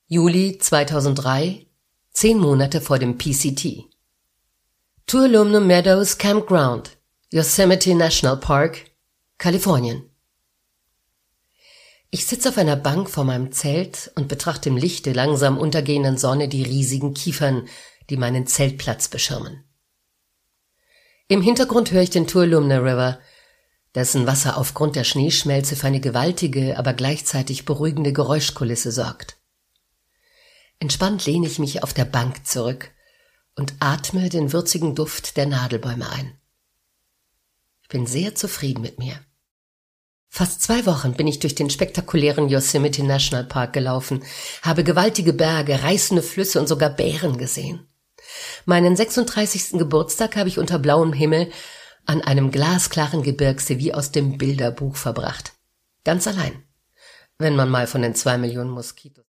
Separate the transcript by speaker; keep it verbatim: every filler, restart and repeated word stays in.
Speaker 1: Juli zweitausenddrei, zehn Monate vor dem P C T. Tuolumne Meadows Campground, Yosemite National Park, Kalifornien. Ich sitze auf einer Bank vor meinem Zelt und betrachte im Licht der langsam untergehenden Sonne die riesigen Kiefern, die meinen Zeltplatz beschirmen. Im Hintergrund höre ich den Tuolumne River, dessen Wasser aufgrund der Schneeschmelze für eine gewaltige, aber gleichzeitig beruhigende Geräuschkulisse sorgt. Entspannt lehne ich mich auf der Bank zurück und atme den würzigen Duft der Nadelbäume ein. Ich bin sehr zufrieden mit mir. Fast zwei Wochen bin ich durch den spektakulären Yosemite National Park gelaufen, habe gewaltige Berge, reißende Flüsse und sogar Bären gesehen. Meinen sechsunddreißigsten Geburtstag habe ich unter blauem Himmel an einem glasklaren Gebirgssee wie aus dem Bilderbuch verbracht. Ganz allein, wenn man mal von den zwei Millionen Moskitos